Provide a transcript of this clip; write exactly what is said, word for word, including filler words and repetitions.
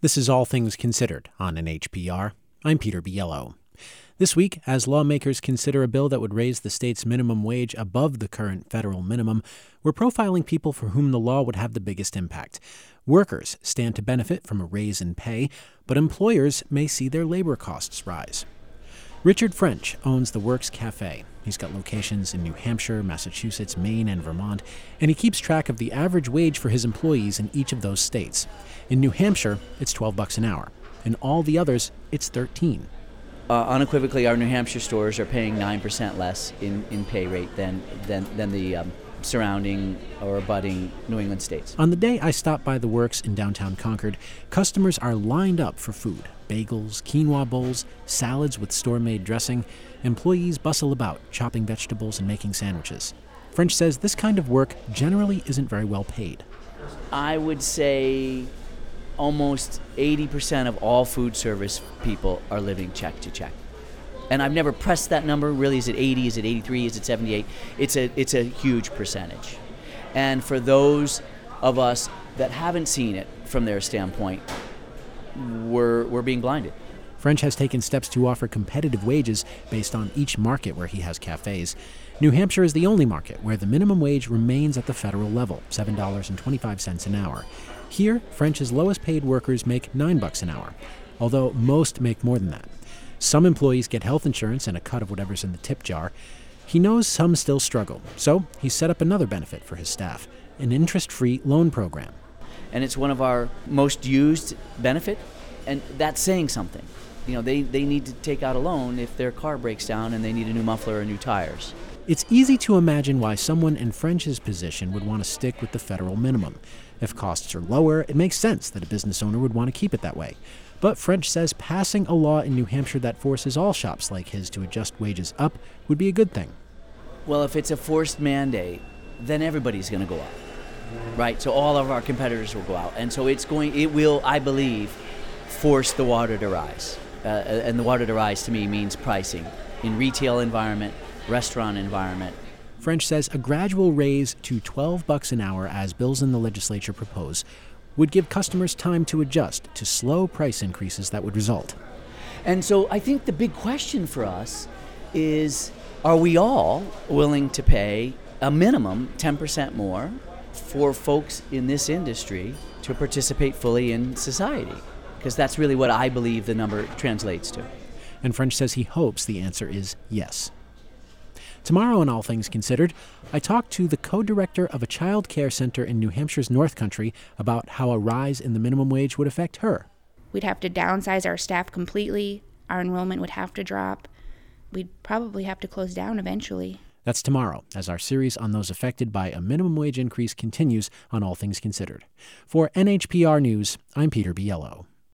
This is All Things Considered on N H P R. I'm Peter Biello. This week, as lawmakers consider a bill that would raise the state's minimum wage above the current federal minimum, we're profiling people for whom the law would have the biggest impact. Workers stand to benefit from a raise in pay, but employers may see their labor costs rise. Richard French owns the Works Cafe. He's got locations in New Hampshire, Massachusetts, Maine, and Vermont, and he keeps track of the average wage for his employees in each of those states. In New Hampshire, it's twelve bucks an hour. In all the others, it's thirteen. Uh, unequivocally, our New Hampshire stores are paying nine percent less in, in pay rate than than, than the um, surrounding or abutting New England states. On the day I stopped by the Works in downtown Concord, customers are lined up for food. Bagels, quinoa bowls, salads with store-made dressing. Employees bustle about, chopping vegetables and making sandwiches. French says this kind of work generally isn't very well paid. I would say almost eighty percent of all food service people are living check to check. And I've never pressed that number. Really, is it eighty? Is it eighty-three? Is it seventy-eight? It's a it's a huge percentage. And for those of us that haven't seen it from their standpoint, we're we're being blinded. French has taken steps to offer competitive wages based on each market where he has cafes. New Hampshire is the only market where the minimum wage remains at the federal level, seven dollars and twenty-five cents an hour. Here, French's lowest paid workers make nine bucks an hour, although most make more than that. Some employees get health insurance and a cut of whatever's in the tip jar. He knows some still struggle, so he set up another benefit for his staff, an interest-free loan program. And it's one of our most used benefit, and that's saying something. You know, they, they need to take out a loan if their car breaks down and they need a new muffler or new tires. It's easy to imagine why someone in French's position would want to stick with the federal minimum. If costs are lower, it makes sense that a business owner would want to keep it that way. But French says passing a law in New Hampshire that forces all shops like his to adjust wages up would be a good thing. Well, if it's a forced mandate, then everybody's going to go up, right? So all of our competitors will go out. And so it's going, it will, I believe, force the water to rise. Uh, and the water to rise to me means pricing in retail environment, restaurant environment. French says a gradual raise to twelve bucks an hour, as bills in the legislature propose, would give customers time to adjust to slow price increases that would result. And so I think the big question for us is, are we all willing to pay a minimum ten percent more for folks in this industry to participate fully in society? Because that's really what I believe the number translates to. And French says he hopes the answer is yes. Tomorrow on All Things Considered, I talked to the co-director of a child care center in New Hampshire's North Country about how a rise in the minimum wage would affect her. We'd have to downsize our staff completely. Our enrollment would have to drop. We'd probably have to close down eventually. That's tomorrow, as our series on those affected by a minimum wage increase continues on All Things Considered. For N H P R News, I'm Peter Biello.